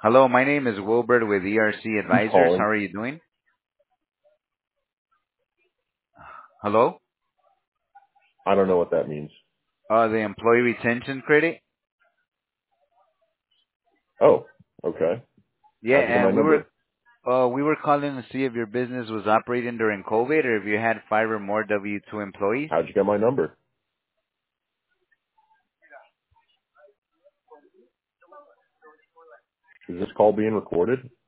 Hello, my name is Wilbert with ERC Who's Advisors. How calling? are you doing? Hello? I don't know what that means. The employee retention credit? Oh, okay. Yeah, How'd you get my and number? we were calling to see if your business was operating during COVID or if you had 5 or more W-2 employees. How'd you get my number? Is this call being recorded?